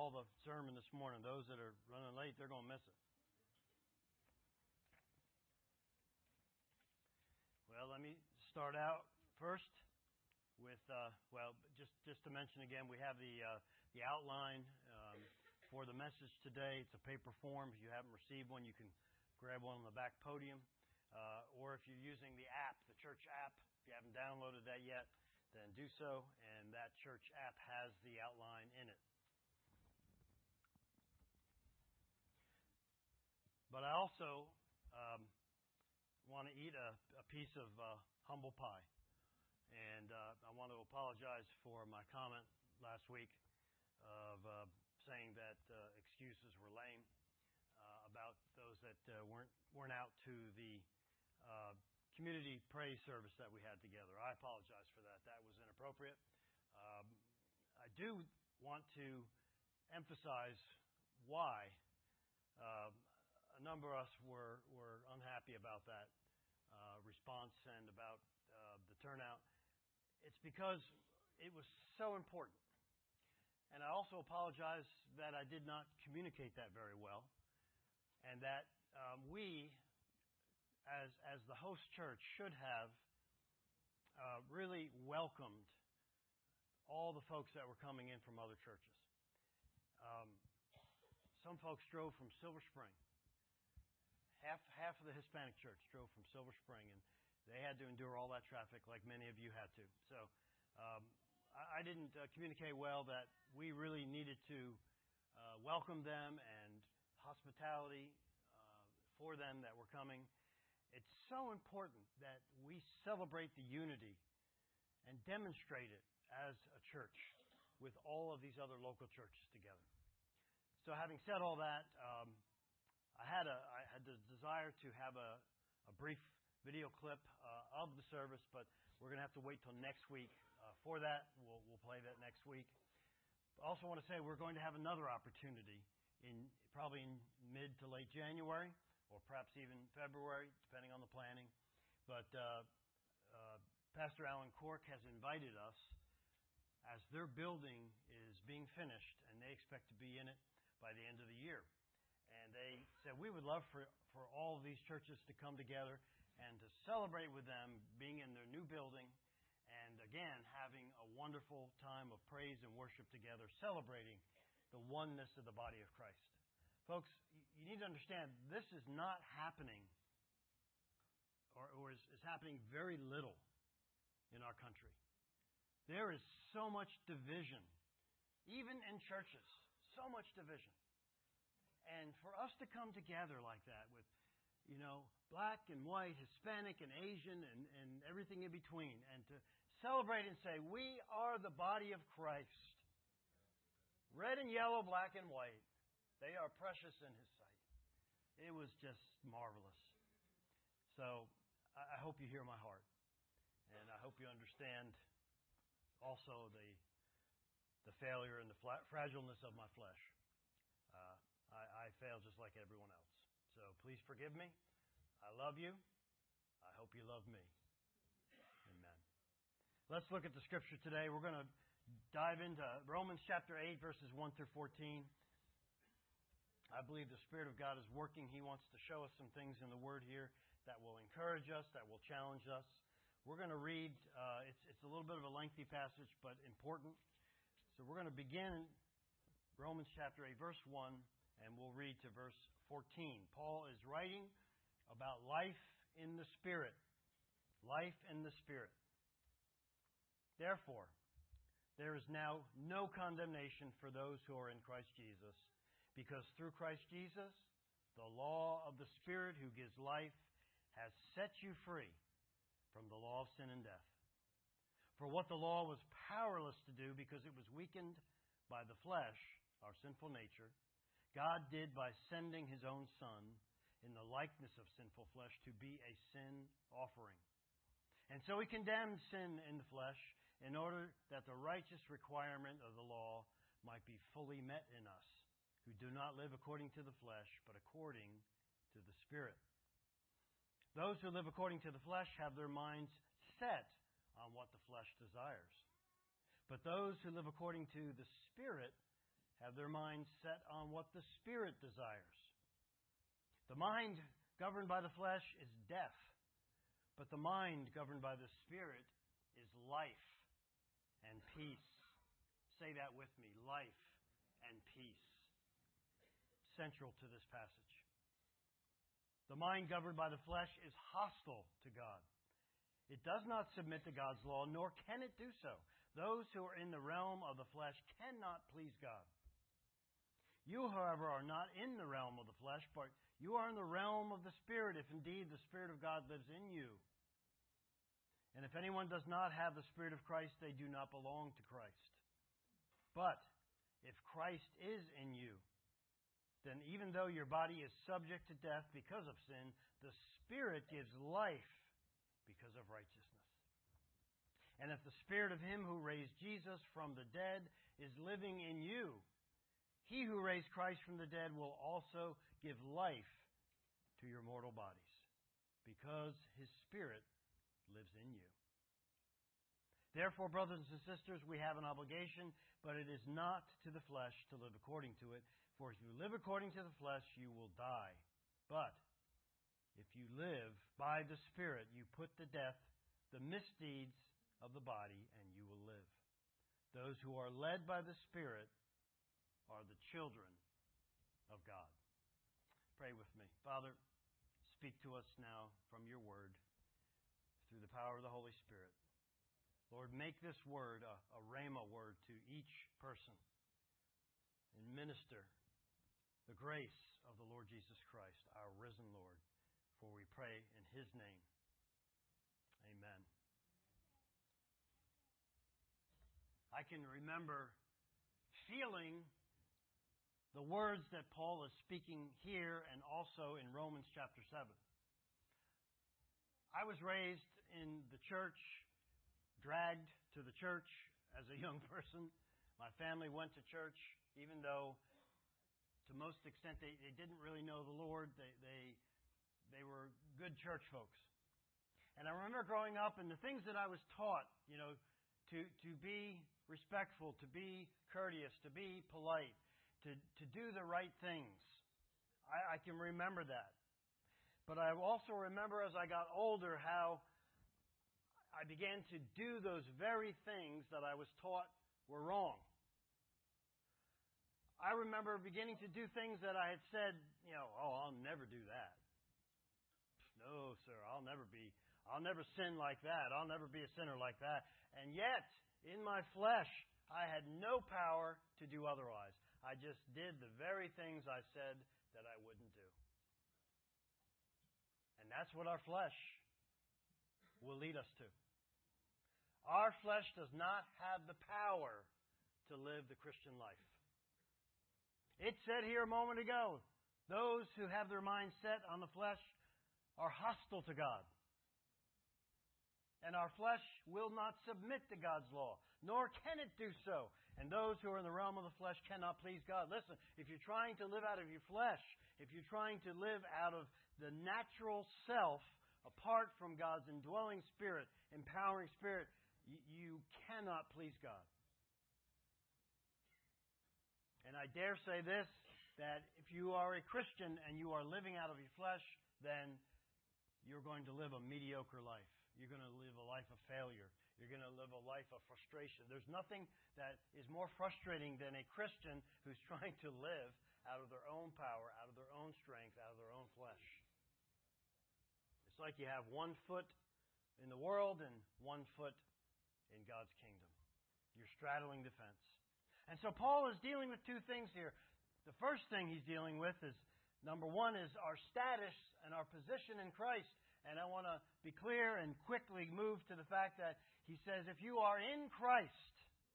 all the sermon this morning. Those that are running late, they're going to miss it. Well, let me start out first with, just to mention again, we have the outline for the message today. It's a paper form. If you haven't received one, you can grab one on the back podium. Or if you're using the app, the church app, if you haven't downloaded that yet, then do so. And that church app has the outline in it. But I also want to eat a piece of humble pie. And I want to apologize for my comment last week of saying that excuses were lame about those that weren't out to the community praise service that we had together. I apologize for that. That was inappropriate. I do want to emphasize why a number of us were unhappy about that response and about the turnout. It's because it was so important. And I also apologize that I did not communicate that very well, and that we, as the host church, should have really welcomed all the folks that were coming in from other churches. Some folks drove from Silver Spring. Half of the Hispanic church drove from Silver Spring, and they had to endure all that traffic like many of you had to. So I didn't communicate well that we really needed to welcome them and hospitality for them that were coming. It's so important that we celebrate the unity and demonstrate it as a church with all of these other local churches together. So having said all that, I had the desire to have a brief video clip of the service, but we're going to have to wait till next week for that. We'll play that next week. I also want to say we're going to have another opportunity probably in mid to late January, or perhaps even February, depending on the planning. But Pastor Alan Cork has invited us, as their building is being finished, and they expect to be in it by the end of the year. And they said we would love for all of these churches to come together and to celebrate with them being in their new building, and again having a wonderful time of praise and worship together, celebrating the oneness of the body of Christ. Folks, you need to understand this is not happening, or is happening very little in our country. There is so much division, even in churches, so much division. And for us to come together like that with, black and white, Hispanic and Asian and everything in between, and to celebrate and say, we are the body of Christ. Red and yellow, black and white. They are precious in His sight. It was just marvelous. So I hope you hear my heart. And I hope you understand also the failure and the fragileness of my flesh. I fail just like everyone else. So please forgive me. I love you. I hope you love me. Amen. Let's look at the scripture today. We're going to dive into Romans chapter 8, verses 1 through 14. I believe the Spirit of God is working. He wants to show us some things in the Word here that will encourage us, that will challenge us. We're going to read, it's a little bit of a lengthy passage, but important. So we're going to begin Romans chapter 8, verse 1, and we'll read to verse 14. Paul is writing about life in the Spirit. Life in the Spirit. Therefore, there is now no condemnation for those who are in Christ Jesus, because through Christ Jesus, the law of the Spirit who gives life has set you free from the law of sin and death. For what the law was powerless to do because it was weakened by the flesh, our sinful nature, God did by sending His own Son in the likeness of sinful flesh to be a sin offering. And so He condemned sin in the flesh in order that the righteous requirement of the law might be fully met in us, who do not live according to the flesh, but according to the Spirit. Those who live according to the flesh have their minds set on what the flesh desires. But those who live according to the Spirit have have their minds set on what the Spirit desires. The mind governed by the flesh is death, but the mind governed by the Spirit is life and peace. Say that with me, life and peace. Central to this passage. The mind governed by the flesh is hostile to God. It does not submit to God's law, nor can it do so. Those who are in the realm of the flesh cannot please God. You, however, are not in the realm of the flesh, but you are in the realm of the Spirit, if indeed the Spirit of God lives in you. And if anyone does not have the Spirit of Christ, they do not belong to Christ. But if Christ is in you, then even though your body is subject to death because of sin, the Spirit gives life because of righteousness. And if the Spirit of Him who raised Jesus from the dead is living in you, He who raised Christ from the dead will also give life to your mortal bodies, because His Spirit lives in you. Therefore, brothers and sisters, we have an obligation, but it is not to the flesh to live according to it. For if you live according to the flesh, you will die. But if you live by the Spirit, you put to death the misdeeds of the body, and you will live. Those who are led by the Spirit are the children of God. Pray with me. Father, speak to us now from your word through the power of the Holy Spirit. Lord, make this word a rhema word to each person and minister the grace of the Lord Jesus Christ, our risen Lord. For we pray in His name. Amen. I can remember feeling the words that Paul is speaking here and also in Romans chapter 7. I was raised in the church, dragged to the church as a young person. My family went to church, even though to most extent they didn't really know the Lord. They were good church folks. And I remember growing up and the things that I was taught, to be respectful, to be courteous, to be polite, to do the right things. I can remember that. But I also remember as I got older how I began to do those very things that I was taught were wrong. I remember beginning to do things that I had said, I'll never do that. No, sir, I'll never sin like that. I'll never be a sinner like that. And yet, in my flesh, I had no power to do otherwise. I just did the very things I said that I wouldn't do. And that's what our flesh will lead us to. Our flesh does not have the power to live the Christian life. It said here a moment ago, those who have their mind set on the flesh are hostile to God. And our flesh will not submit to God's law, nor can it do so. And those who are in the realm of the flesh cannot please God. Listen, if you're trying to live out of your flesh, if you're trying to live out of the natural self, apart from God's indwelling Spirit, empowering Spirit, you cannot please God. And I dare say this, that if you are a Christian and you are living out of your flesh, then you're going to live a mediocre life. You're going to live a life of failure. You're going to live a life of frustration. There's nothing that is more frustrating than a Christian who's trying to live out of their own power, out of their own strength, out of their own flesh. It's like you have one foot in the world and one foot in God's kingdom. You're straddling the fence. And so Paul is dealing with two things here. The first thing he's dealing with is, number one, is our status and our position in Christ. And I want to be clear and quickly move to the fact that he says, if you are in Christ,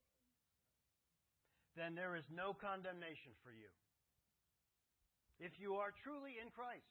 then there is no condemnation for you. If you are truly in Christ.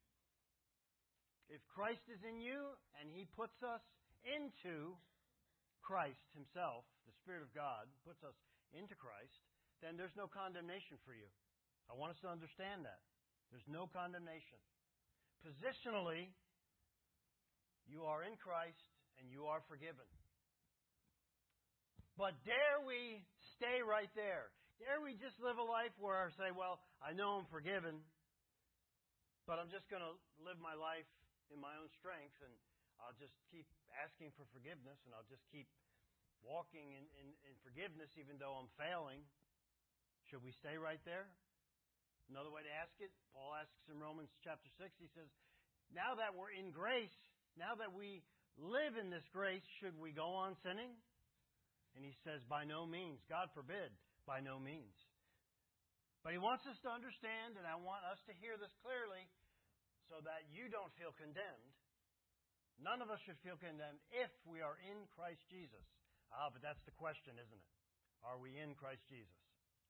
If Christ is in you and He puts us into Christ Himself, the Spirit of God puts us into Christ, then there's no condemnation for you. I want us to understand that. There's no condemnation. Positionally, you are in Christ and you are forgiven. But dare we stay right there? Dare we just live a life where I say, well, I know I'm forgiven, but I'm just going to live my life in my own strength, and I'll just keep asking for forgiveness, and I'll just keep walking in forgiveness even though I'm failing. Should we stay right there? Another way to ask it, Paul asks in Romans chapter 6, he says, now that we're in grace, now that we live in this grace, should we go on sinning? And he says, by no means. God forbid, by no means. But he wants us to understand, and I want us to hear this clearly, so that you don't feel condemned. None of us should feel condemned if we are in Christ Jesus. But that's the question, isn't it? Are we in Christ Jesus?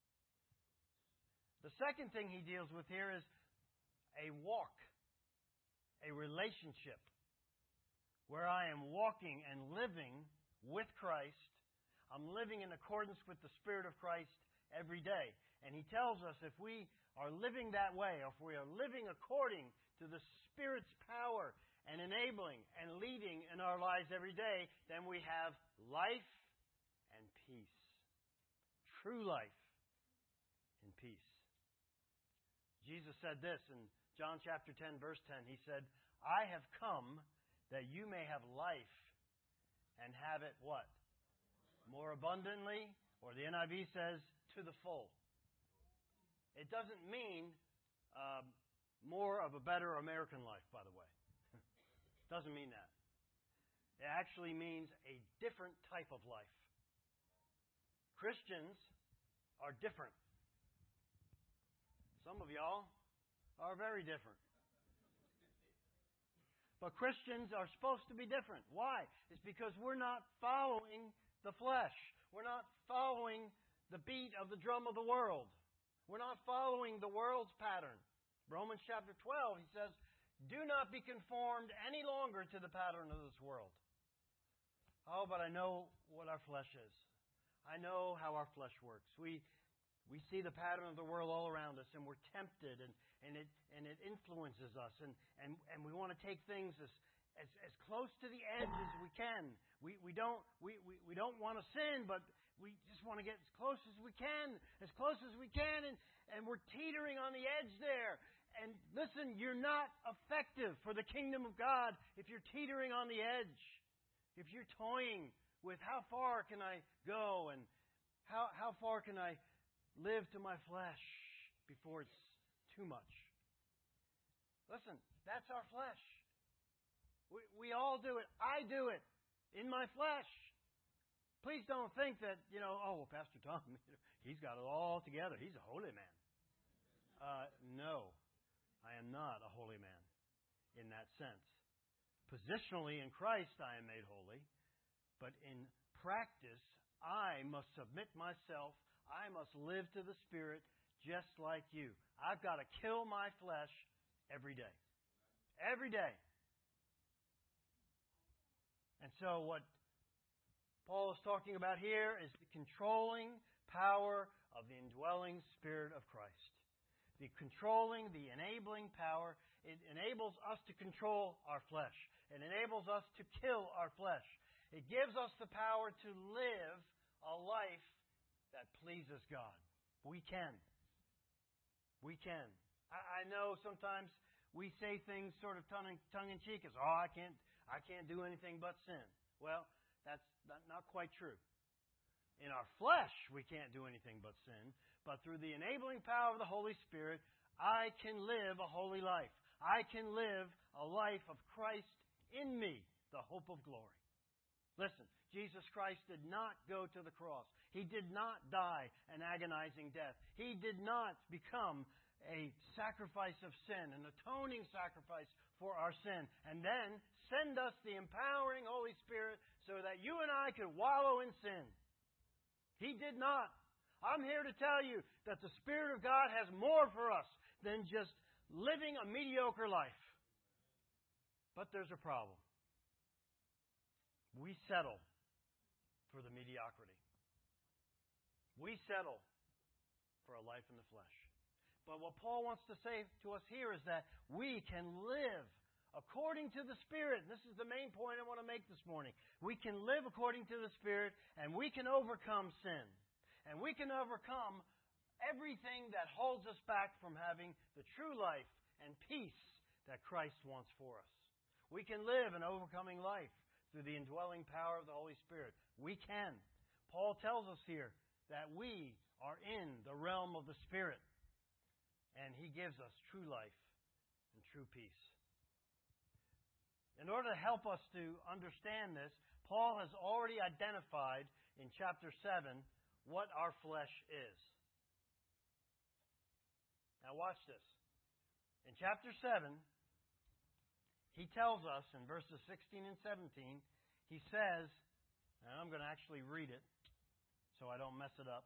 The second thing he deals with here is a walk, a relationship, where I am walking and living with Christ. I'm living in accordance with the Spirit of Christ every day. And he tells us if we are living that way, or if we are living according to the Spirit's power and enabling and leading in our lives every day, then we have life and peace. True life and peace. Jesus said this in John chapter 10, verse 10. He said, I have come that you may have life and have it what? More abundantly, or the NIV says, to the full. It doesn't mean more of a better American life, by the way. Doesn't mean that. It actually means a different type of life. Christians are different. Some of y'all are very different. But Christians are supposed to be different. Why? It's because we're not following the flesh. We're not following the beat of the drum of the world. We're not following the world's pattern. Romans chapter 12, he says, do not be conformed any longer to the pattern of this world. Oh, but I know what our flesh is. I know how our flesh works. We see the pattern of the world all around us, and we're tempted, and it influences us, and we want to take things as close to the edge as we can. We don't want to sin, but we just want to get as close as we can, and we're teetering on the edge there. And listen, you're not effective for the kingdom of God if you're teetering on the edge, if you're toying with how far can I go and how far can I live to my flesh before it's too much. Listen, that's our flesh. We all do it. I do it in my flesh. Please don't think that, Pastor Tom, he's got it all together. He's a holy man. No, I am not a holy man in that sense. Positionally in Christ I am made holy, but in practice I must submit myself. I must live to the Spirit just like you. I've got to kill my flesh every day. Every day. And so what Paul is talking about here is the controlling power of the indwelling Spirit of Christ. The controlling, the enabling power. It enables us to control our flesh. It enables us to kill our flesh. It gives us the power to live a life that pleases God. We can. We can. I know sometimes we say things sort of tongue-in-cheek as, I can't do anything but sin. Well, that's not quite true. In our flesh, we can't do anything but sin. But through the enabling power of the Holy Spirit, I can live a holy life. I can live a life of Christ in me, the hope of glory. Listen, Jesus Christ did not go to the cross. He did not die an agonizing death. He did not become a sacrifice of sin, an atoning sacrifice for our sin, and then send us the empowering Holy Spirit so that you and I could wallow in sin. He did not. I'm here to tell you that the Spirit of God has more for us than just living a mediocre life. But there's a problem. We settle for the mediocrity. We settle for a life in the flesh. But what Paul wants to say to us here is that we can live according to the Spirit. This is the main point I want to make this morning. We can live according to the Spirit, and we can overcome sin. And we can overcome everything that holds us back from having the true life and peace that Christ wants for us. We can live an overcoming life through the indwelling power of the Holy Spirit. We can. Paul tells us here that we are in the realm of the Spirit, and He gives us true life and true peace. In order to help us to understand this, Paul has already identified in chapter 7 what our flesh is. Now watch this. In chapter 7, he tells us in verses 16 and 17, he says, and I'm going to actually read it so I don't mess it up.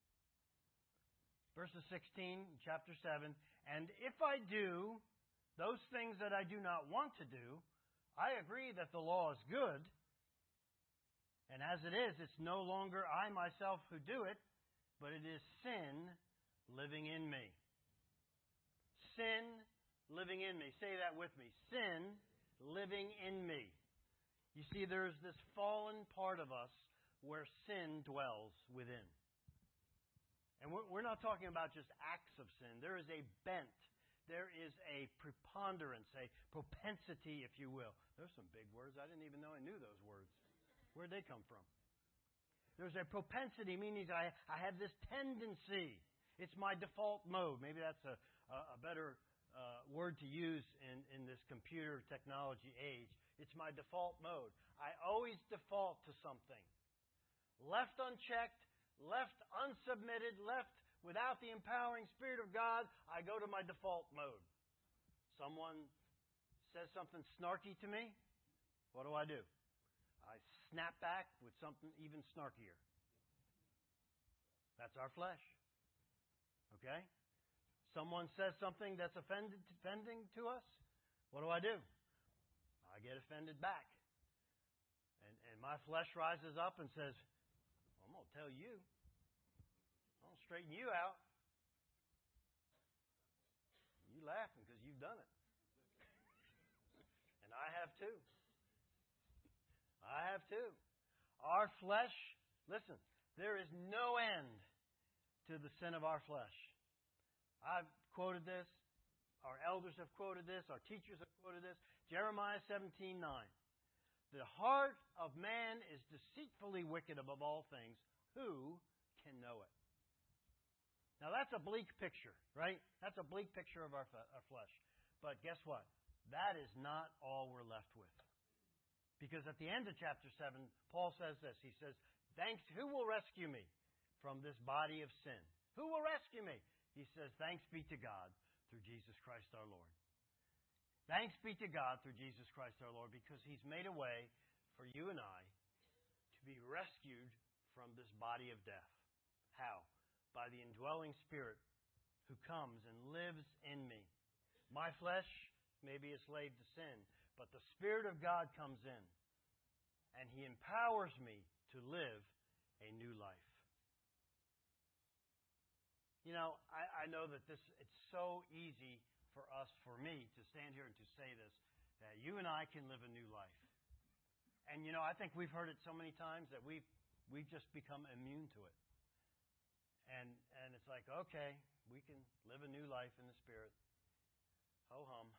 Verses 16, chapter 7, and if I do those things that I do not want to do, I agree that the law is good. And as it is, it's no longer I myself who do it, but it is sin living in me. Sin living in me. Say that with me. Sin living in me. You see, there's this fallen part of us where sin dwells within. And we're not talking about just acts of sin. There is a bent. There is a preponderance, a propensity, if you will. There's some big words. I didn't even know I knew those words. Where'd they come from? There's a propensity, meaning I have this tendency. It's my default mode. Maybe that's a better word to use in this computer technology age. It's my default mode. I always default to something. Left unchecked, left unsubmitted, left without the empowering Spirit of God, I go to my default mode. Someone says something snarky to me, what do? I snap back with something even snarkier. That's our flesh. Okay? Someone says something that's offending to us, what do? I get offended back. And my flesh rises up and says, I'm going to tell you. I'll straighten you out. You laughing because you've done it. And I have too. I have too. Our flesh, listen, there is no end to the sin of our flesh. I've quoted this. Our elders have quoted this. Our teachers have quoted this. Jeremiah 17:9. The heart of man is deceitfully wicked above all things. Who can know it? Now that's a bleak picture, right? That's a bleak picture of our flesh. But guess what? That is not all we're left with. Because at the end of chapter 7, Paul says this. He says, who will rescue me from this body of sin? Who will rescue me? He says, thanks be to God through Jesus Christ our Lord. Thanks be to God through Jesus Christ our Lord, because He's made a way for you and I to be rescued from this body of death. How? By the indwelling Spirit who comes and lives in me. My flesh may be a slave to sin, but the Spirit of God comes in and He empowers me to live a new life. You know, I know that it's so easy for me to stand here and to say this, that you and I can live a new life. And you know, I think we've heard it so many times that we've just become immune to it. And it's like, okay, we can live a new life in the Spirit. Ho hum.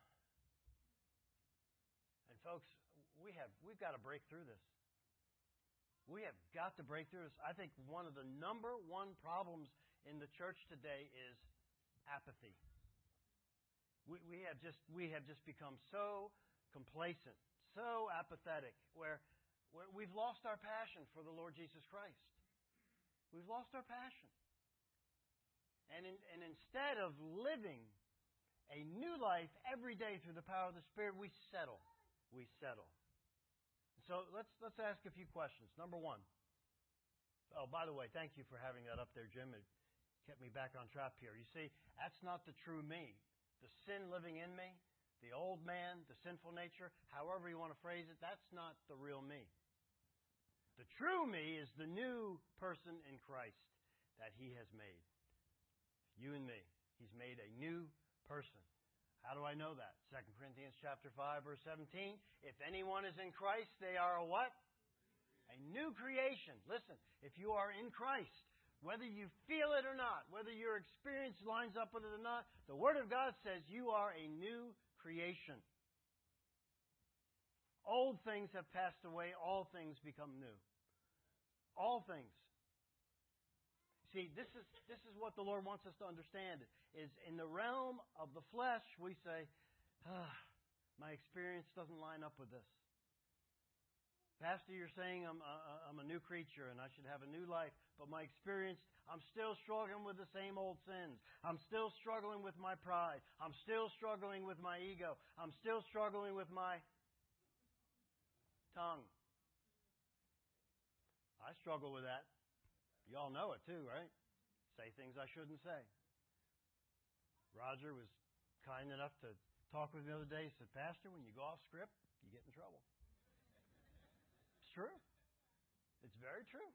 And folks, we've got to break through this. We have got to break through this. I think one of the number one problems in the church today is apathy. We have just become so complacent, so apathetic, where we've lost our passion for the Lord Jesus Christ. We've lost our passion. And instead of living a new life every day through the power of the Spirit, we settle. We settle. So let's ask a few questions. Number one. Oh, by the way, thank you for having that up there, Jim. It kept me back on track here. You see, that's not the true me. The sin living in me, the old man, the sinful nature, however you want to phrase it, that's not the real me. The true me is the new person in Christ that He has made. You and me. He's made a new person. How do I know that? 2 Corinthians chapter 5, verse 17. If anyone is in Christ, they are a what? A new creation. Listen, if you are in Christ, Whether you feel it or not, whether your experience lines up with it or not, the Word of God says you are a new creation. Old things have passed away, all things become new. All things. See, this is what the Lord wants us to understand, is in the realm of the flesh, we say, my experience doesn't line up with this. Pastor, you're saying I'm a new creature and I should have a new life, but my experience, I'm still struggling with the same old sins. I'm still struggling with my pride. I'm still struggling with my ego. I'm still struggling with my tongue. I struggle with that. You all know it too, right? Say things I shouldn't say. Roger was kind enough to talk with me the other day. He said, Pastor, when you go off script, you get in trouble. True. It's very true.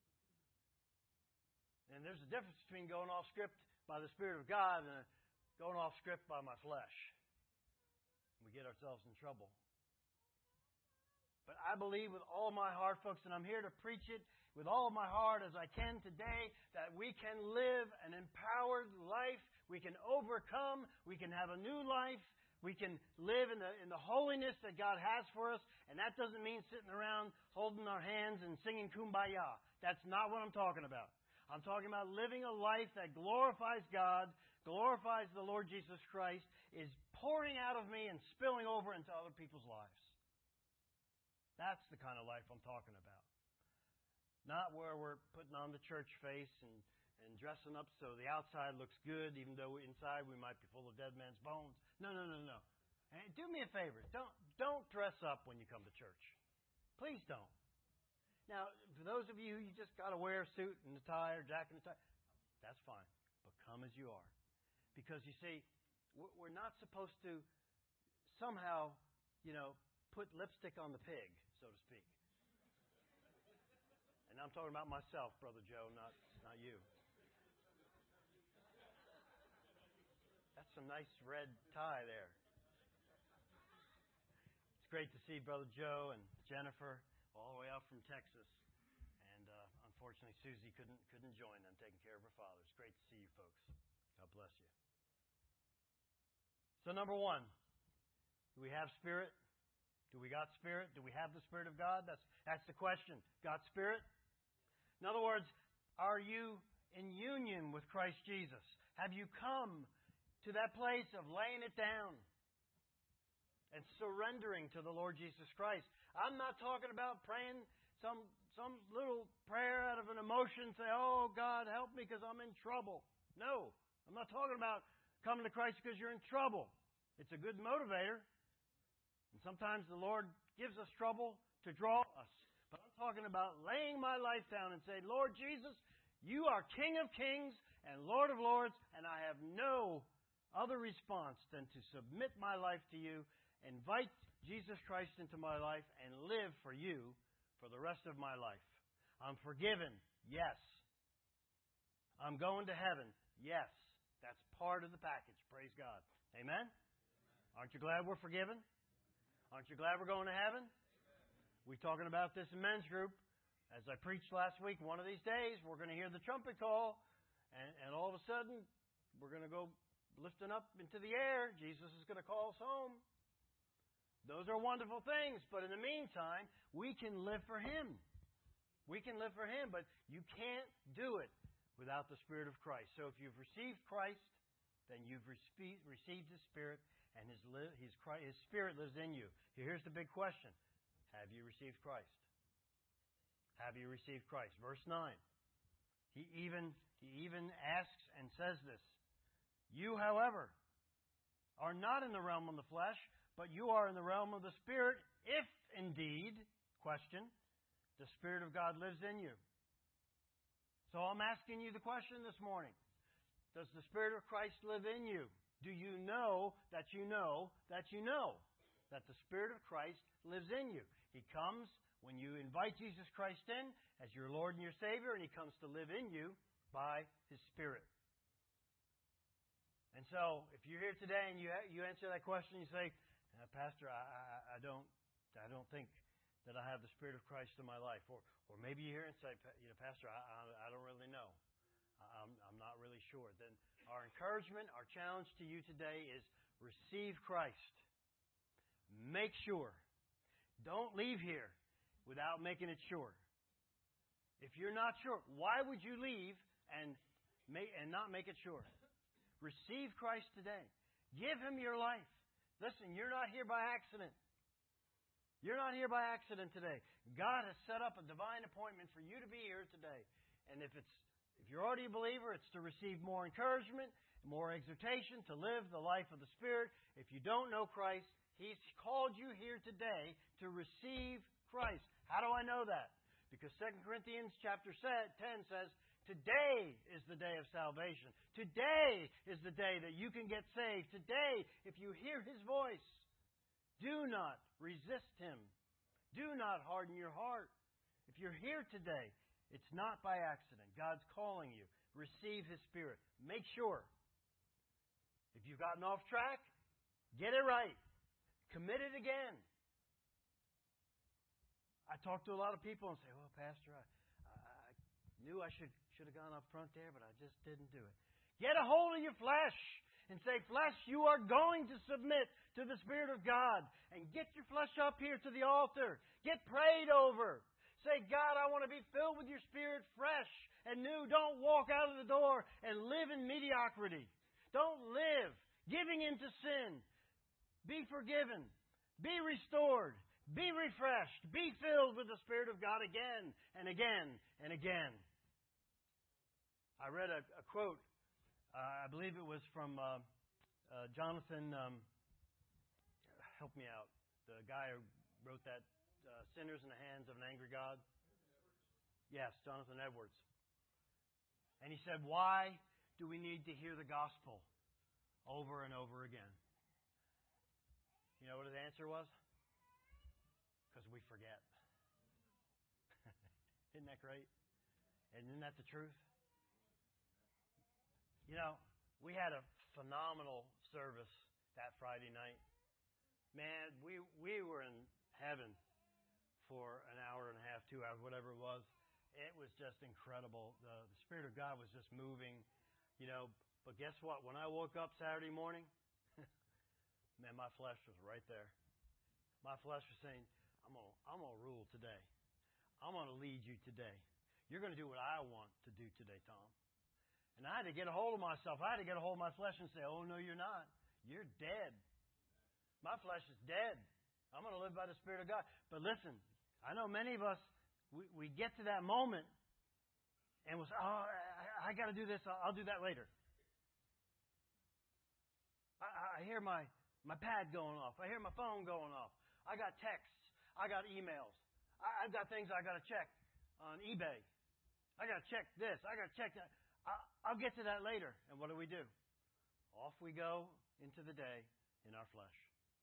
And there's a difference between going off script by the Spirit of God and going off script by my flesh. We get ourselves in trouble. But I believe with all my heart, folks, and I'm here to preach it with all my heart as I can today, that we can live an empowered life. We can overcome. We can have a new life. We can live in the holiness that God has for us, and that doesn't mean sitting around holding our hands and singing Kumbaya. That's not what I'm talking about. I'm talking about living a life that glorifies God, glorifies the Lord Jesus Christ, is pouring out of me and spilling over into other people's lives. That's the kind of life I'm talking about. Not where we're putting on the church face and dressing up so the outside looks good, even though inside we might be full of dead man's bones. No. And do me a favor. Don't dress up when you come to church. Please don't. Now, for those of you who just got to wear a suit and a tie or jacket and a tie, that's fine. But come as you are. Because you see, we're not supposed to somehow, put lipstick on the pig, so to speak. And I'm talking about myself, Brother Joe, not you. That's some nice red tie there. It's great to see Brother Joe and Jennifer all the way out from Texas. And unfortunately, Susie couldn't join them, taking care of her father. It's great to see you folks. God bless you. So number one, do we have Spirit? Do we got Spirit? Do we have the Spirit of God? That's the question. Got Spirit? In other words, are you in union with Christ Jesus? Have you come to that place of laying it down and surrendering to the Lord Jesus Christ? I'm not talking about praying some little prayer out of an emotion, say, oh, God, help me because I'm in trouble. No, I'm not talking about coming to Christ because you're in trouble. It's a good motivator. And sometimes the Lord gives us trouble to draw us. But I'm talking about laying my life down and saying, Lord Jesus, you are King of kings and Lord of lords, and I have no other response than to submit my life to you, invite Jesus Christ into my life, and live for you for the rest of my life. I'm forgiven. Yes. I'm going to heaven. Yes. That's part of the package. Praise God. Amen? Aren't you glad we're forgiven? Aren't you glad we're going to heaven? We're talking about this in men's group. As I preached last week, one of these days, we're going to hear the trumpet call, and all of a sudden, we're going to go lifting up into the air. Jesus is going to call us home. Those are wonderful things, but in the meantime, we can live for Him. We can live for Him, but you can't do it without the Spirit of Christ. So if you've received Christ, then you've received His Spirit, and His Spirit lives in you. Here's the big question. Have you received Christ? Have you received Christ? Verse 9. He even asks and says this. You, however, are not in the realm of the flesh, but you are in the realm of the Spirit, if indeed, question, the Spirit of God lives in you. So I'm asking you the question this morning. Does the Spirit of Christ live in you? Do you know that you know that you know that the Spirit of Christ lives in you? He comes when you invite Jesus Christ in as your Lord and your Savior, and He comes to live in you by His Spirit. And so, if you're here today and you answer that question, you say, Pastor, I don't think that I have the Spirit of Christ in my life. Or maybe you hear and say, Pastor, I don't really know. I'm not really sure. Then our encouragement, our challenge to you today is receive Christ. Make sure. Don't leave here without making it sure. If you're not sure, why would you leave and not make it sure? Receive Christ today. Give Him your life. Listen, you're not here by accident. You're not here by accident today. God has set up a divine appointment for you to be here today. And if you're already a believer, it's to receive more encouragement, more exhortation, to live the life of the Spirit. If you don't know Christ, He's called you here today to receive Christ. How do I know that? Because 2 Corinthians chapter 10 says, today is the day of salvation. Today is the day that you can get saved. Today, if you hear His voice, do not resist Him. Do not harden your heart. If you're here today, it's not by accident. God's calling you. Receive His Spirit. Make sure. If you've gotten off track, get it right. Commit it again. I talk to a lot of people and say, well, Pastor, I knew I should have gone up front there, but I just didn't do it. Get a hold of your flesh and say, flesh, you are going to submit to the Spirit of God. And get your flesh up here to the altar. Get prayed over. Say, God, I want to be filled with your Spirit fresh and new. Don't walk out of the door and live in mediocrity. Don't live giving into sin. Be forgiven. Be restored. Be refreshed. Be filled with the Spirit of God again and again and again. I read a quote. I believe it was from Jonathan. Help me out. The guy who wrote that Sinners in the Hands of an Angry God. Yes, Jonathan Edwards. And he said, why do we need to hear the gospel over and over again? You know what his answer was? Because we forget. Isn't that great? And isn't that the truth? You know, we had a phenomenal service that Friday night. Man, we were in heaven for an hour and a half, 2 hours, whatever it was. It was just incredible. The Spirit of God was just moving, you know. But guess what? When I woke up Saturday morning, man, my flesh was right there. My flesh was saying, I'm gonna rule today. I'm going to lead you today. You're going to do what I want to do today, Tom. And I had to get a hold of myself. I had to get a hold of my flesh and say, oh, no, you're not. You're dead. My flesh is dead. I'm going to live by the Spirit of God. But listen, I know many of us, we get to that moment and we'll say, oh, I got to do this. I'll do that later. I hear my pad going off. I hear my phone going off. I got texts. I got emails. I've got things I got to check on eBay. I got to check this. I got to check that. I'll get to that later. And what do? Off we go into the day in our flesh.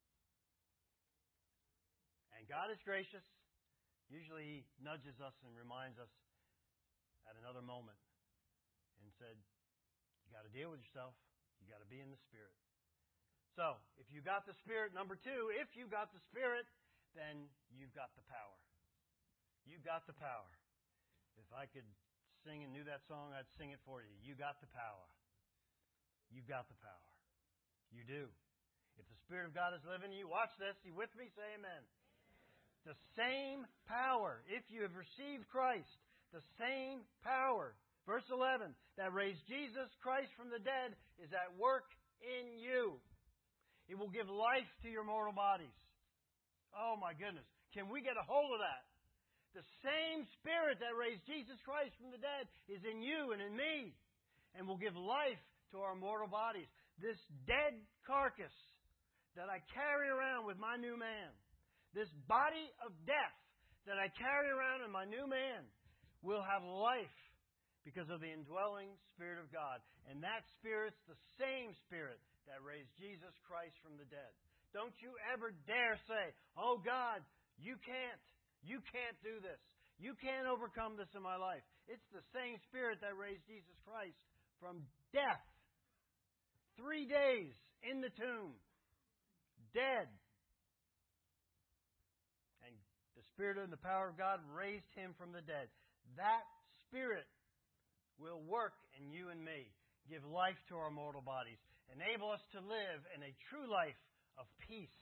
And God is gracious. Usually He nudges us and reminds us at another moment and said, you got to deal with yourself. You got to be in the Spirit. So, if you got the Spirit, number 2, if you got the Spirit, then you've got the power. You've got the power. If I could sing and knew that song, I'd sing it for you. You got the power. You've got the power. You do. If the Spirit of God is living in you, watch this. You with me? Say amen. The same power, if you have received Christ, the same power, verse 11, that raised Jesus Christ from the dead is at work in you. It will give life to your mortal bodies. Oh my goodness. Can we get a hold of that? The same Spirit that raised Jesus Christ from the dead is in you and in me, and will give life to our mortal bodies. This dead carcass that I carry around with my new man, this body of death that I carry around in my new man, will have life because of the indwelling Spirit of God. And that Spirit's the same Spirit that raised Jesus Christ from the dead. Don't you ever dare say, oh God, you can't do this. You can't overcome this in my life. It's the same Spirit that raised Jesus Christ from death. 3 days in the tomb. Dead. And the Spirit and the power of God raised him from the dead. That Spirit will work in you and me, give life to our mortal bodies, enable us to live in a true life of peace.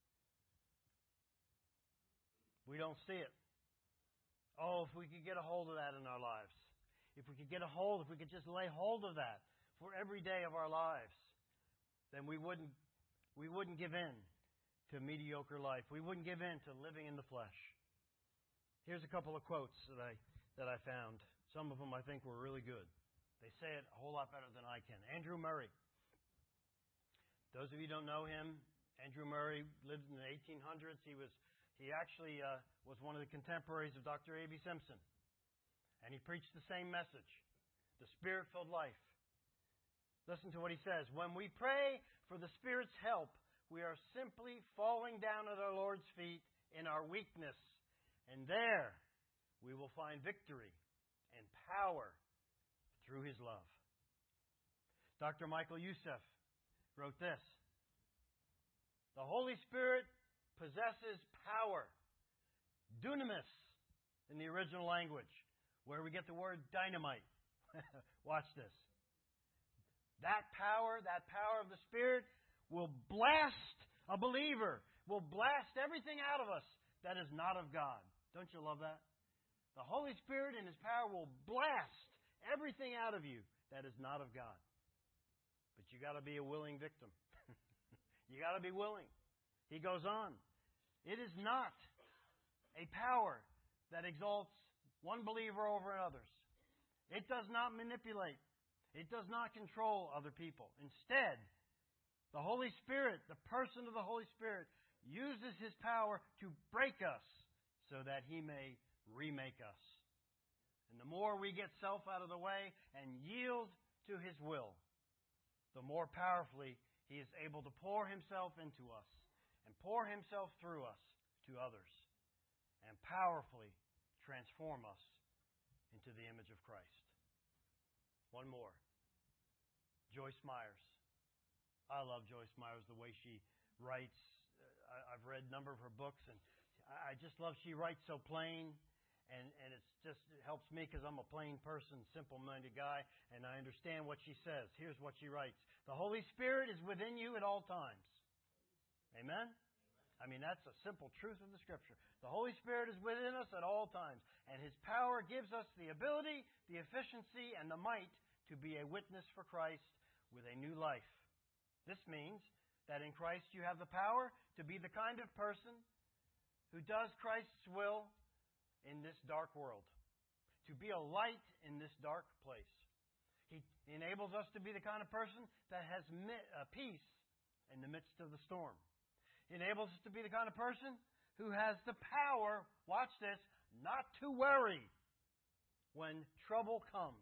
We don't see it. Oh, if we could get a hold of that in our lives. If we could just lay hold of that for every day of our lives, then we wouldn't give in to mediocre life. We wouldn't give in to living in the flesh. Here's a couple of quotes that I found. Some of them I think were really good. They say it a whole lot better than I can. Andrew Murray. Those of you who don't know him, Andrew Murray lived in the 1800s. He actually was one of the contemporaries of Dr. A.B. Simpson. And he preached the same message, the Spirit-filled life. Listen to what he says. When we pray for the Spirit's help, we are simply falling down at our Lord's feet in our weakness. And there we will find victory and power through His love. Dr. Michael Youssef wrote this. The Holy Spirit possesses power, dunamis in the original language, where we get the word dynamite. Watch this. That power of the Spirit will blast a believer, will blast everything out of us that is not of God. Don't you love that? The Holy Spirit in His power will blast everything out of you that is not of God. But you got to be a willing victim. You got to be willing. He goes on. It is not a power that exalts one believer over others. It does not manipulate. It does not control other people. Instead, the Holy Spirit, the person of the Holy Spirit, uses His power to break us so that He may remake us. And the more we get self out of the way and yield to His will, the more powerfully He is able to pour Himself into us and pour Himself through us to others and powerfully transform us into the image of Christ. One more. Joyce Myers. I love Joyce Myers, the way she writes. I've read a number of her books, and I just love she writes so plain, and it helps me because I'm a plain person, simple-minded guy, and I understand what she says. Here's what she writes. The Holy Spirit is within you at all times. Amen? I mean, that's a simple truth of the Scripture. The Holy Spirit is within us at all times, and His power gives us the ability, the efficiency, and the might to be a witness for Christ with a new life. This means that in Christ you have the power to be the kind of person who does Christ's will in this dark world, to be a light in this dark place. He enables us to be the kind of person that has peace in the midst of the storm. He enables us to be the kind of person who has the power, watch this, not to worry when trouble comes.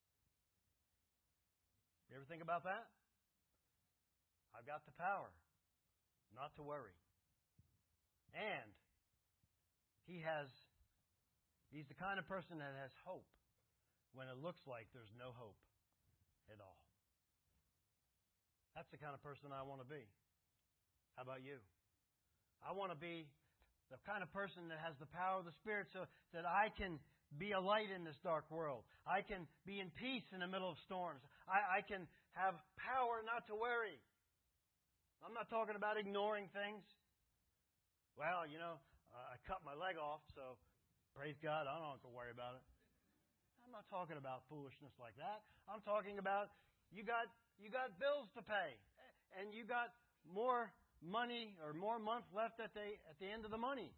You ever think about that? I've got the power not to worry. And he's the kind of person that has hope when it looks like there's no hope at all. That's the kind of person I want to be. How about you? I want to be the kind of person that has the power of the Spirit so that I can be a light in this dark world. I can be in peace in the middle of storms. I can have power not to worry. I'm not talking about ignoring things. Well, I cut my leg off, so praise God, I don't have to worry about it. I'm not talking about foolishness like that. I'm talking about you got bills to pay, and you got more money or more month left at the end of the money.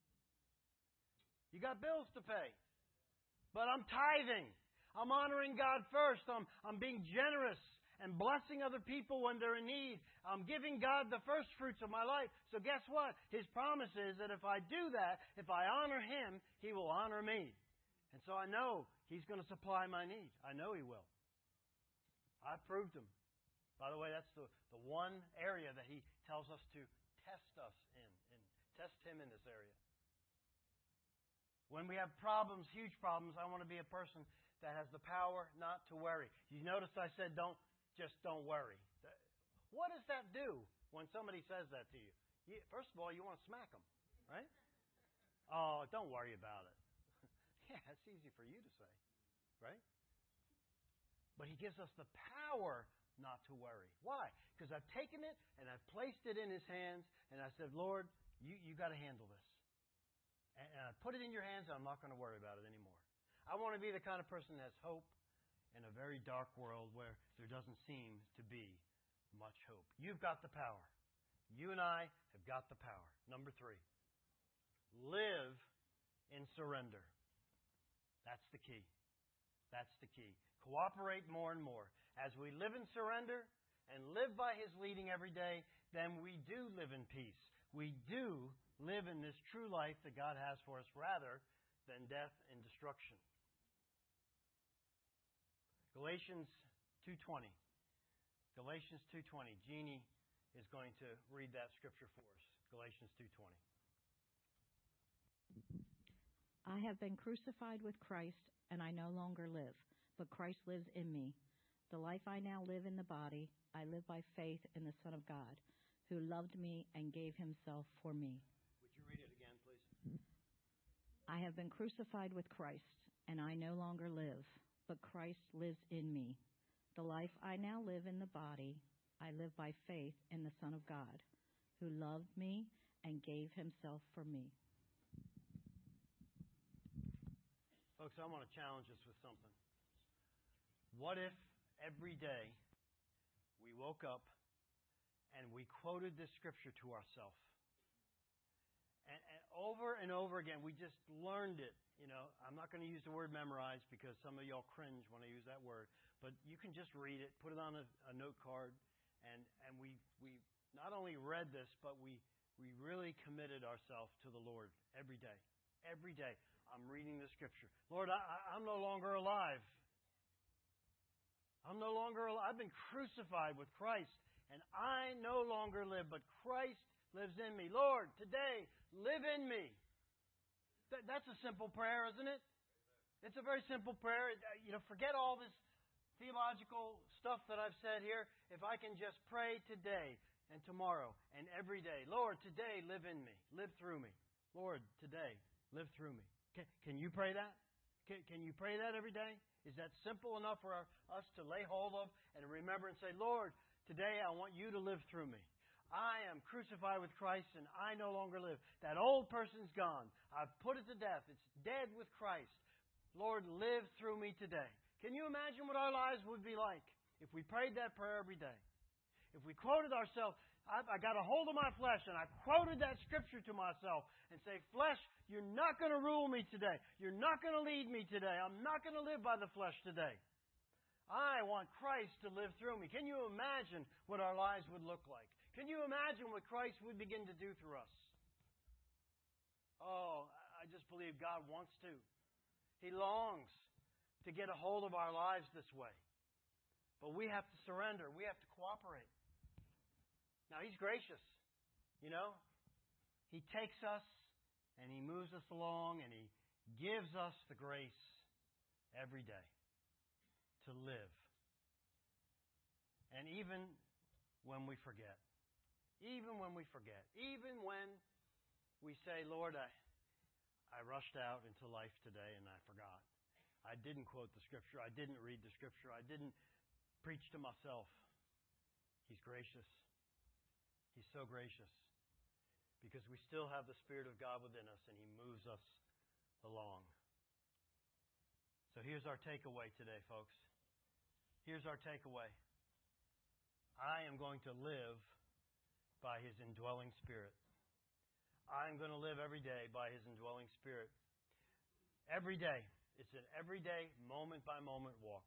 You got bills to pay. But I'm tithing. I'm honoring God first. I'm being generous and blessing other people when they're in need. I'm giving God the first fruits of my life. So guess what? His promise is that if I do that, if I honor Him, He will honor me. And so I know He's going to supply my need. I know He will. I've proved Him. By the way, that's the one area that He tells us to test us in, and test Him in this area. When we have problems, huge problems, I want to be a person that has the power not to worry. You notice I said don't worry. What does that do when somebody says that to you? First of all, you want to smack them, right? Oh, don't worry about it. Yeah, it's easy for you to say, right? But He gives us the power not to worry. Why? Because I've taken it and I've placed it in His hands, and I said, Lord, you got to handle this. And I put it in your hands, and I'm not going to worry about it anymore. I want to be the kind of person that has hope in a very dark world where there doesn't seem to be much hope. You've got the power. You and I have got the power. Number 3, live in surrender. That's the key. That's the key. Cooperate more and more. As we live in surrender and live by His leading every day, then we do live in peace. We do live in this true life that God has for us rather than death and destruction. Galatians 2:20. Galatians 2:20. Jeannie is going to read that scripture for us. Galatians 2:20. I have been crucified with Christ, and I no longer live, but Christ lives in me. The life I now live in the body, I live by faith in the Son of God, who loved me and gave Himself for me. Would you read it again, please? I have been crucified with Christ, and I no longer live, but Christ lives in me. The life I now live in the body, I live by faith in the Son of God, who loved me and gave Himself for me. Folks, I want to challenge us with something. What if every day we woke up and we quoted this scripture to ourselves? And over again, we just learned it. You know, I'm not going to use the word memorize because some of y'all cringe when I use that word. But you can just read it, put it on a note card, and we not only read this, but we really committed ourselves to the Lord every day. Every day. I'm reading the scripture. Lord, I'm no longer alive. I've been crucified with Christ, and I no longer live, but Christ lives in me. Lord, today, live in me. That's a simple prayer, isn't it? It's a very simple prayer. You know, forget all this theological stuff that I've said here. If I can just pray today and tomorrow and every day, Lord, today, live in me. Live through me. Lord, today, live through me. Can you pray that? Can you pray that every day? Is that simple enough for us to lay hold of and remember and say, Lord, today I want you to live through me. I am crucified with Christ and I no longer live. That old person's gone. I've put it to death. It's dead with Christ. Lord, live through me today. Can you imagine what our lives would be like if we prayed that prayer every day? If we quoted ourselves, I got a hold of my flesh and I quoted that scripture to myself and say, flesh, you're not going to rule me today. You're not going to lead me today. I'm not going to live by the flesh today. I want Christ to live through me. Can you imagine what our lives would look like? Can you imagine what Christ would begin to do through us? Oh, I just believe God wants to. He longs to get a hold of our lives this way. But we have to surrender. We have to cooperate. Now, He's gracious. You know, He takes us and He moves us along and He gives us the grace every day to live. And even when we forget, even when we say, Lord, I rushed out into life today and I forgot. I didn't quote the scripture. I didn't read the scripture. I didn't preach to myself. He's gracious. He's so gracious because we still have the Spirit of God within us and He moves us along. So here's our takeaway today, folks. Here's our takeaway. I am going to live by His indwelling Spirit. I'm going to live every day by His indwelling Spirit. Every day. It's an everyday, moment-by-moment walk.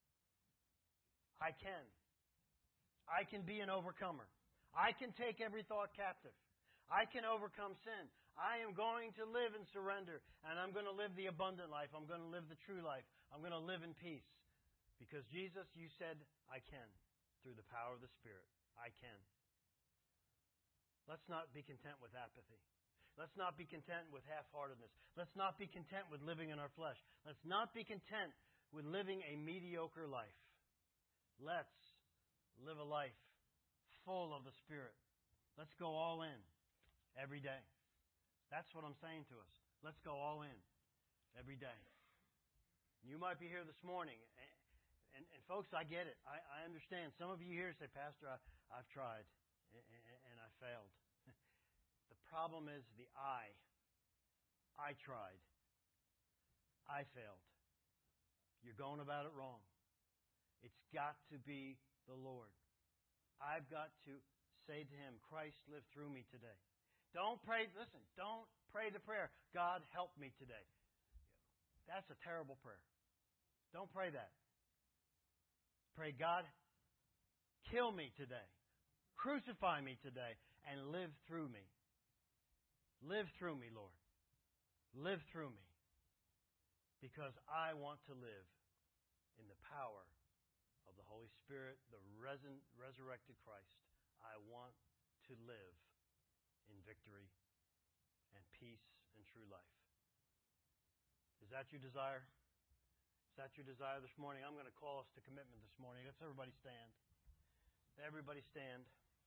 I can be an overcomer. I can take every thought captive. I can overcome sin. I am going to live in surrender, and I'm going to live the abundant life. I'm going to live the true life. I'm going to live in peace. Because Jesus, you said, I can, through the power of the Spirit. I can. Let's not be content with apathy. Let's not be content with half-heartedness. Let's not be content with living in our flesh. Let's not be content with living a mediocre life. Let's live a life full of the Spirit. Let's go all in every day. That's what I'm saying to us. Let's go all in every day. You might be here this morning, and folks, I get it. I understand. Some of you here say, Pastor, I've tried, and I failed. The problem is the I. I tried. I failed. You're going about it wrong. It's got to be the Lord. I've got to say to Him, Christ, live through me today. Don't pray the prayer, God, help me today. That's a terrible prayer. Don't pray that. Pray, God, kill me today. Crucify me today and live through me. Live through me, Lord. Live through me. Because I want to live in the power of the Holy Spirit, the resurrected Christ. I want to live in victory and peace and true life. Is that your desire? Is that your desire this morning? I'm going to call us to commitment this morning. Let's everybody stand. Everybody stand.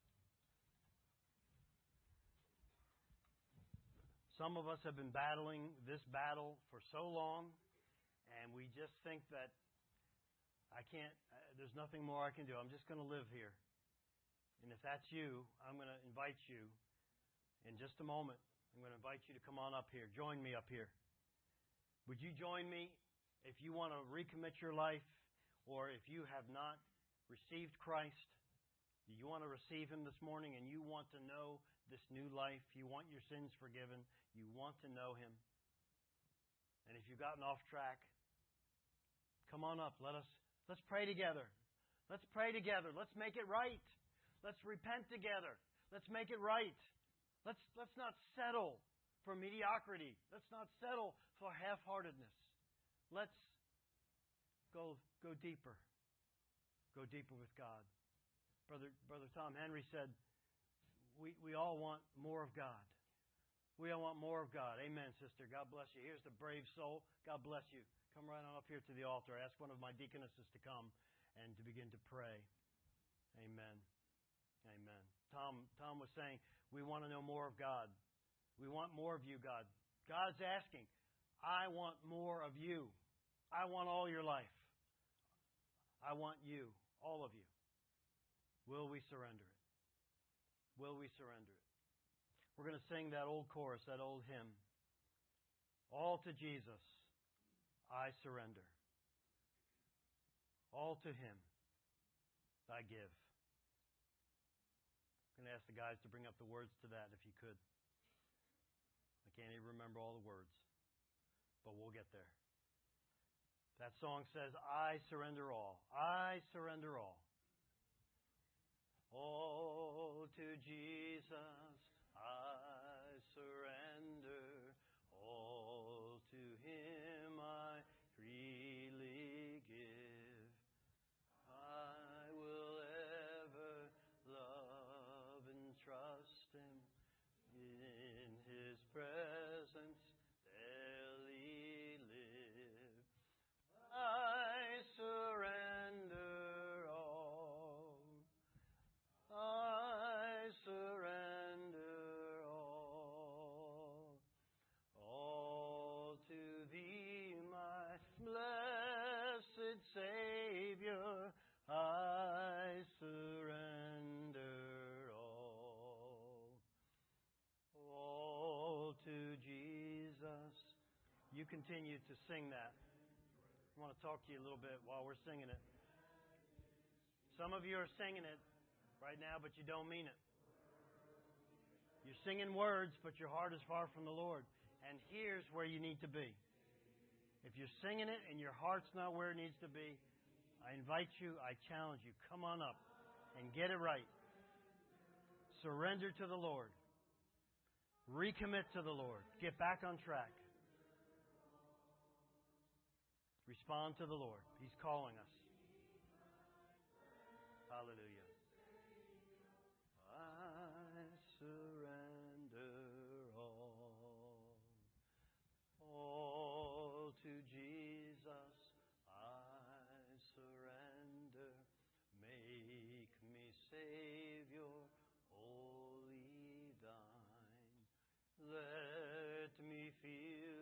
Some of us have been battling this battle for so long, and we just think that there's nothing more I can do. I'm just going to live here. And if that's you, I'm going to invite you in just a moment. I'm going to invite you to come on up here. Join me up here. Would you join me if you want to recommit your life, or if you have not received Christ? Do you want to receive Him this morning and you want to know this new life? You want your sins forgiven. You want to know Him. And if you've gotten off track, come on up. Let's pray together. Let's pray together. Let's make it right. Let's repent together. Let's make it right. Let's not settle for mediocrity. Let's not settle for half-heartedness. Let's go deeper. Go deeper with God. Brother Tom Henry said, we all want more of God. We all want more of God. Amen, sister. God bless you. Here's the brave soul. God bless you. Come right on up here to the altar. Ask one of my deaconesses to come and to begin to pray. Amen. Amen. Tom was saying, we want to know more of God. We want more of you, God. God's asking, I want more of you. I want all your life. I want you, all of you. Will we surrender it? Will we surrender it? We're going to sing that old chorus, that old hymn. All to Jesus, I surrender. All to Him, I give. I'm going to ask the guys to bring up the words to that if you could. I can't even remember all the words, but we'll get there. That song says, I surrender all. I surrender all. All to Jesus, I surrender. All to Him I freely give. I will ever love and trust Him. In His presence daily live. I surrender all. I surrender all. All to Thee, my blessed Savior, I surrender all. All to Jesus. You continue to sing that. I want to talk to you a little bit while we're singing it. Some of you are singing it right now, but you don't mean it. You're singing words, but your heart is far from the Lord. And here's where you need to be. If you're singing it and your heart's not where it needs to be, I invite you, I challenge you, come on up and get it right. Surrender to the Lord. Recommit to the Lord. Get back on track. Respond to the Lord. He's calling us. Hallelujah. I surrender all. All to Jesus I surrender. Make me Savior, wholly thine. Let me feel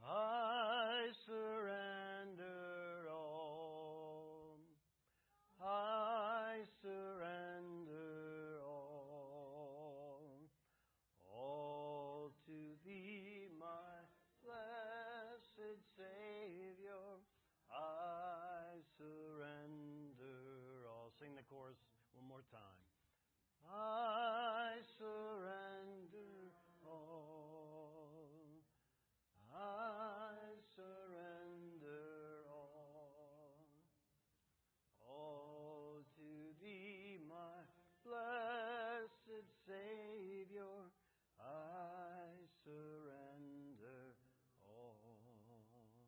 I surrender all. I surrender all. All to Thee, my blessed Savior. I surrender all. Sing the chorus one more time. I surrender all. I surrender all. All to Thee, my blessed Savior. I surrender all.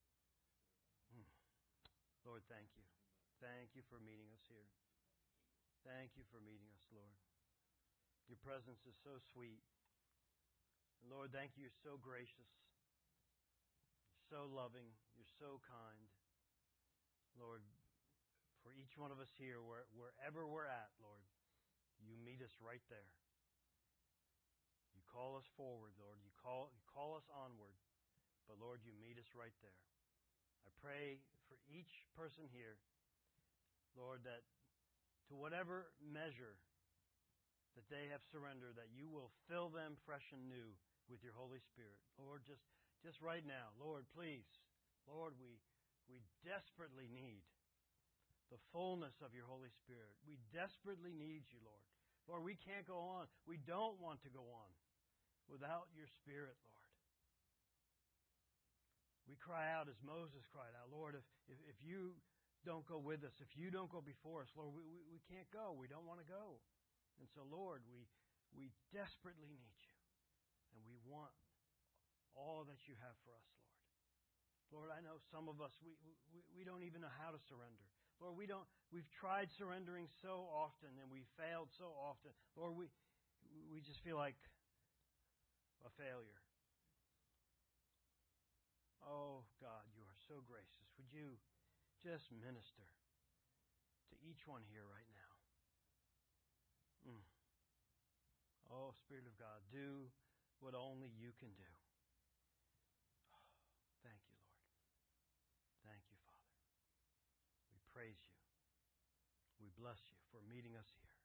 Lord, thank you. Thank you for meeting us here. Thank you for meeting us, Lord. Your presence is so sweet. And Lord, thank you. You're so gracious. You're so loving. You're so kind. Lord, for each one of us here, wherever we're at, Lord, you meet us right there. You call us forward, Lord. You call us onward. But Lord, you meet us right there. I pray for each person here, Lord, that to whatever measure that they have surrendered, that you will fill them fresh and new with your Holy Spirit. Lord, just right now, Lord, please, Lord, we desperately need the fullness of your Holy Spirit. We desperately need you, Lord. Lord, we can't go on. We don't want to go on without your Spirit, Lord. We cry out as Moses cried out, Lord, if you don't go with us, if you don't go before us, Lord, we can't go. We don't want to go. And so, Lord, we desperately need you. And we want all that you have for us, Lord. Lord, I know some of us, we don't even know how to surrender. Lord, we've tried surrendering so often and we've failed so often. Lord, we just feel like a failure. Oh, God, you are so gracious. Would you just minister to each one here right now? Oh, Spirit of God, do what only you can do. Thank you, Lord. Thank you, Father. We praise you. We bless you for meeting us here.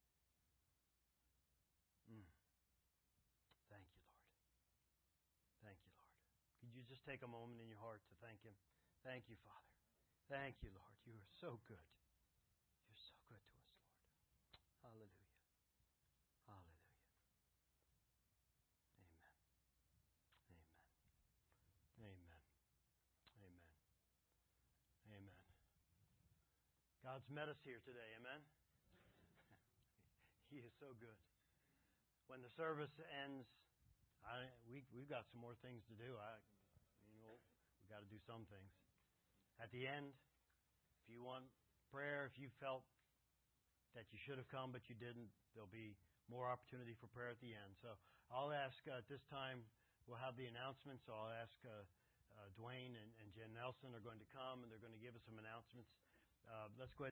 Thank you, Lord. Thank you, Lord. Could you just take a moment in your heart to thank Him? Thank you, Father. Thank you, Lord. You are so good. You're so good to us, Lord. Hallelujah. Hallelujah. Amen. Amen. Amen. Amen. God's met us here today. Amen. He is so good. When the service ends, we've got some more things to do. We've got to do some things. At the end, if you want prayer, if you felt that you should have come but you didn't, there'll be more opportunity for prayer at the end. So I'll ask at this time, we'll have the announcements. So I'll ask Dwayne and Jen Nelson are going to come and they're going to give us some announcements. Let's go ahead.